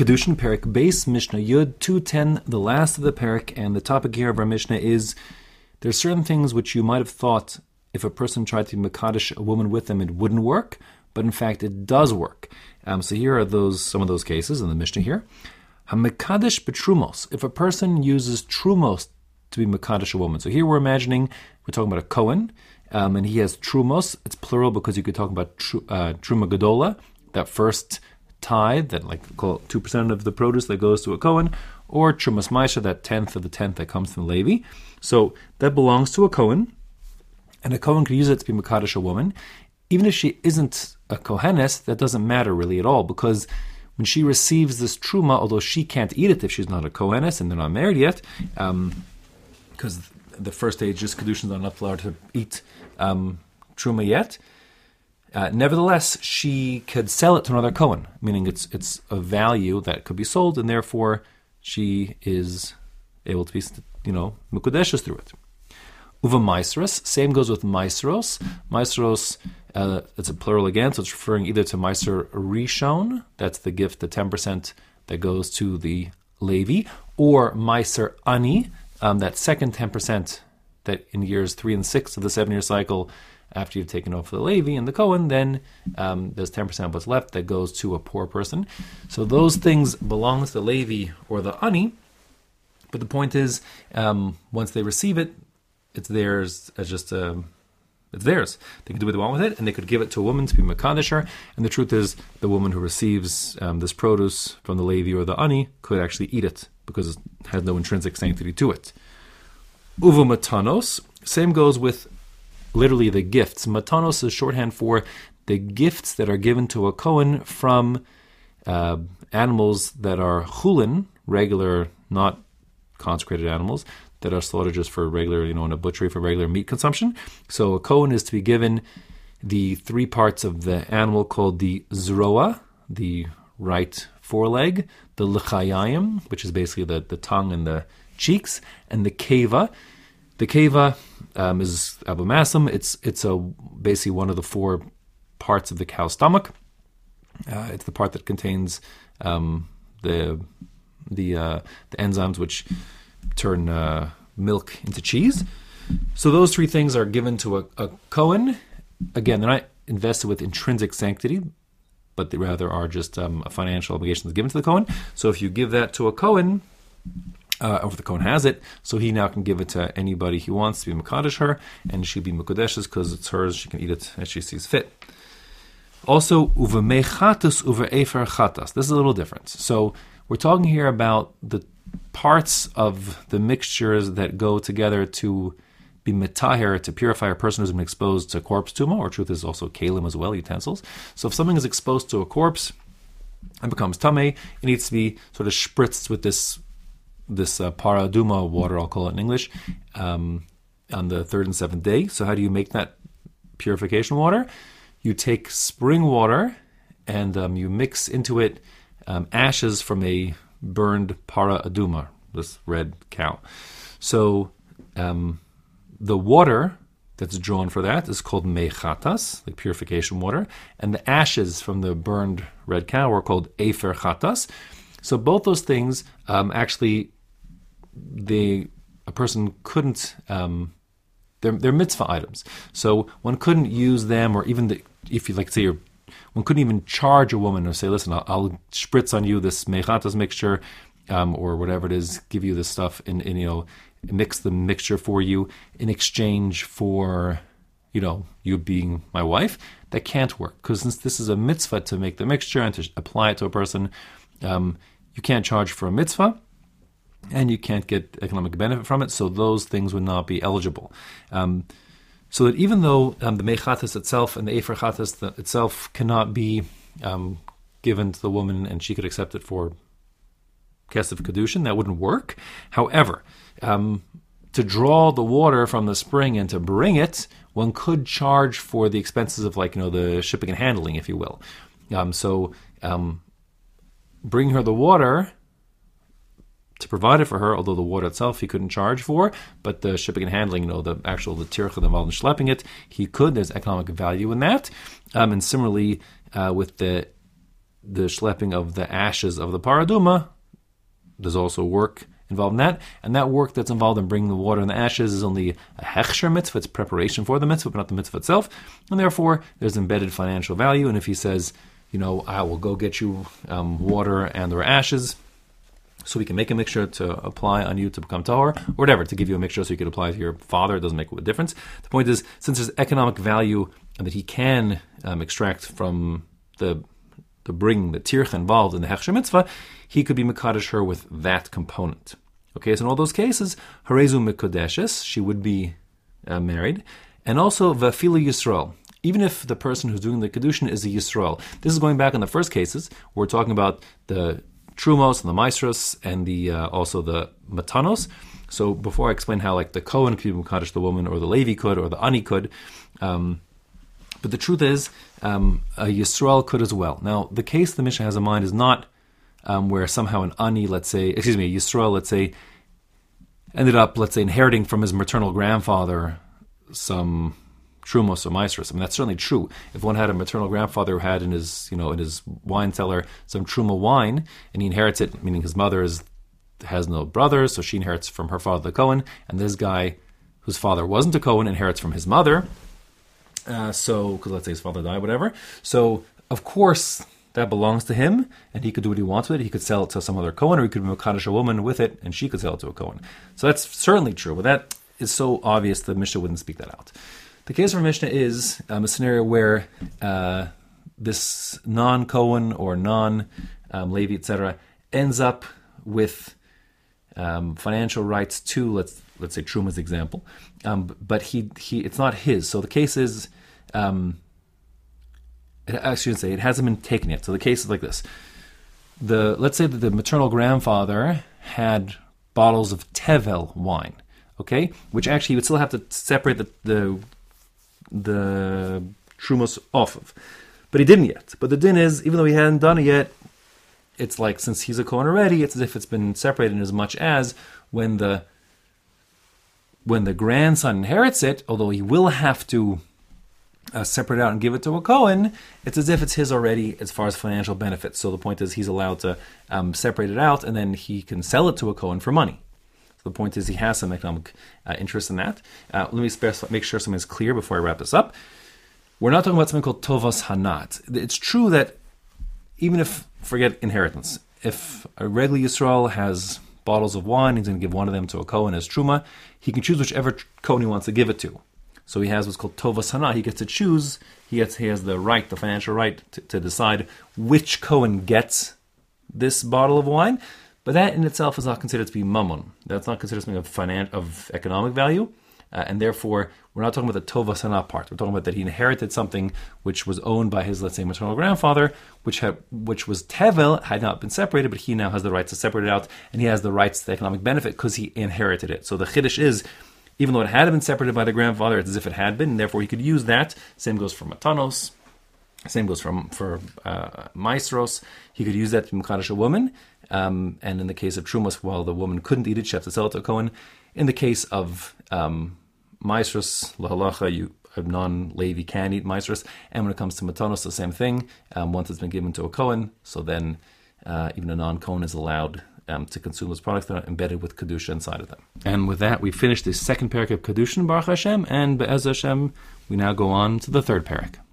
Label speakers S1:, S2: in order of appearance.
S1: Kedushin, Perek Beis, Mishnah Yud 210, the last of the Perek, and the topic here of our Mishnah is there's certain things which you might have thought if a person tried to Mekadesh a woman with them, it wouldn't work, but in fact it does work. So here are some of those cases in the Mishnah here. HaMekadesh betrumos, if a person uses trumos to be Mekadesh a woman. So here we're talking about a Kohen, and he has trumos. It's plural because you could talk about truma gadola, that first tithe, that call it 2% of the produce that goes to a Kohen, or Trumas Maisha, that 10th of the 10th that comes from Levi. So that belongs to a Kohen, and a Kohen could use it to be Mekadesh a woman. Even if she isn't a Kohenes, that doesn't matter really at all, because when she receives this Truma, although she can't eat it if she's not a Kohenes and they're not married yet, because the first stage, just Kedushin, are not allowed to eat Truma yet, nevertheless, she could sell it to another Kohen, meaning it's a value that could be sold, and therefore she is able to be, Mekudeshes through it. Uva Maisros, same goes with Maisros. Maisros, it's a plural again, so it's referring either to Maiser Rishon, that's the gift, the 10% that goes to the Levi, or Maiser Ani, that second 10% that in years 3 and 6 of the 7-year cycle, after you've taken over the Levi and the Kohen, then there's 10% of what's left that goes to a poor person. So those things belong to the Levi or the Ani, but the point is, once they receive it, it's theirs as just it's theirs. They can do what they want with it, and they could give it to a woman to be Mekadesher. And the truth is, the woman who receives this produce from the Levi or the Ani could actually eat it because it has no intrinsic sanctity to it. Uvu Matanos, same goes with literally the gifts. Matanos is shorthand for the gifts that are given to a Kohen from animals that are chulin, regular, not consecrated animals, that are slaughtered just for regular, in a butchery for regular meat consumption. So a Kohen is to be given the 3 parts of the animal called the zroa, the right foreleg, the l'chayayim, which is basically the tongue and the cheeks, and the keva. The keva is abomasum. It's basically one of the 4 parts of the cow's stomach. It's the part that contains the enzymes which turn milk into cheese. So those 3 things are given to a Kohen. Again, they're not invested with intrinsic sanctity, but they rather are just a financial obligation that's given to the Kohen. So if you give that to a Kohen, or if the Kohen has it, so he now can give it to anybody he wants to be Mekadesh her, and she'll be Mekudeshes because it's hers. She can eat it as she sees fit. Also, uve mechatas uve efer chatas. This is a little different. So we're talking here about the parts of the mixtures that go together to be metaher, to purify a person who's been exposed to corpse tuma, or truth is also kalim as well, utensils. So if something is exposed to a corpse and becomes tameh, it needs to be sort of spritzed with this paraduma water, I'll call it in English, on the 3rd and 7th day. So how do you make that purification water? You take spring water and you mix into it ashes from a burned para aduma, this red cow. So the water that's drawn for that is called mechatas, like purification water, and the ashes from the burned red cow are called efer chatas. So both those things actually, a person couldn't, they're mitzvah items. So one couldn't use them, or even if you say one couldn't even charge a woman or say, listen, I'll spritz on you this mechatas mixture, or whatever it is, give you this stuff and mix the mixture for you in exchange for, you being my wife. That can't work, because since this is a mitzvah to make the mixture and to apply it to a person, you can't charge for a mitzvah, and you can't get economic benefit from it, so those things would not be eligible. So that even though the mechatas itself and the efer chatas itself cannot be given to the woman and she could accept it for kesef kedushin, that wouldn't work. However, to draw the water from the spring and to bring it, one could charge for the expenses of the shipping and handling, if you will. So bring her the water to provide it for her, although the water itself he couldn't charge for, but the shipping and handling, the tircha involved in schlepping it, he could. There's economic value in that. And similarly, with the the schlepping of the ashes of the paraduma, there's also work involved in that, and that work that's involved in bringing the water and the ashes is only a hechsher mitzvah, it's preparation for the mitzvah, but not the mitzvah itself, and therefore there's embedded financial value. And if he says, I will go get you water and there are ashes, so we can make a mixture to apply on you to become tahor, or whatever, to give you a mixture so you could apply it to your father, it doesn't make a difference. The point is, since there's economic value that he can extract from the bringing the tircha involved in the hechsher mitzvah, he could be mekadesh her with that component. Okay, so in all those cases, harezu mekodeshes, she would be married, and also vafilu Yisrael. Even if the person who's doing the kedushin is a Yisrael. This is going back in the first cases, where we're talking about the trumos and the maestros and the also the matanos. So before I explain how like the Kohen could be mekadesh the woman, or the Levi could, or the Ani could, but the truth is, a Yisrael could as well. Now, the case the Mishnah has in mind is not where somehow an Ani, a Yisrael, let's say, ended up, inheriting from his maternal grandfather some trumos or maestros. I mean, that's certainly true. If one had a maternal grandfather who had in his wine cellar some truma wine, and he inherits it, meaning his mother has no brothers, so she inherits from her father the Kohen, and this guy whose father wasn't a Kohen inherits from his mother. Because let's say his father died, whatever. So of course that belongs to him, and he could do what he wants with it. He could sell it to some other Kohen, or he could be mekadesh a woman with it, and she could sell it to a Kohen. So that's certainly true, but that is so obvious the Mishnah wouldn't speak that out. The case for Mishnah is a scenario where this non-Kohen or non-Levi, etc., ends up with financial rights to, let's say Truma's example, but he it's not his. So the case is, I shouldn't say it hasn't been taken yet. So the case is like this: let's say that the maternal grandfather had bottles of Tevel wine, okay, which actually he would still have to separate the Trumos off of, but he didn't yet. But the din is, even though he hadn't done it yet, it's like, since he's a Kohen already, it's as if it's been separated, in as much as when the grandson inherits it, although he will have to separate it out and give it to a Kohen, it's as if it's his already as far as financial benefits. So the point is, he's allowed to separate it out, and then he can sell it to a Kohen for money. So the point is, he has some economic interest in that. Let me make sure something is clear before I wrap this up. We're not talking about something called tovas hanat. It's true that even if, forget inheritance, if a regular Yisrael has bottles of wine, he's going to give one of them to a Kohen as truma, he can choose whichever Kohen he wants to give it to. So he has what's called tovas hanat. He gets to choose, he has the right, the financial right, to decide which Kohen gets this bottle of wine. But that in itself is not considered to be mammon. That's not considered something of economic value. And therefore, we're not talking about the tovas hanat part. We're talking about that he inherited something which was owned by his, let's say, maternal grandfather, which was tevel, had not been separated, but he now has the right to separate it out, and he has the rights to the economic benefit because he inherited it. So the chiddush is, even though it had been separated by the grandfather, it's as if it had been, and therefore he could use that. Same goes for matanos. Same goes for maestros. He could use that to mekadesh a woman. And in the case of trumos, while the woman couldn't eat it, she had to sell it to a Kohen. In the case of maestros, lahalacha, a non-Levi can eat maestros. And when it comes to matanos, the same thing. Once it's been given to a Kohen, so then even a non-Kohen is allowed to consume those products that are embedded with Kedusha inside of them. And with that, we finished the second parak of Kedushin, Baruch Hashem, and Be'ez Hashem, we now go on to the third parak.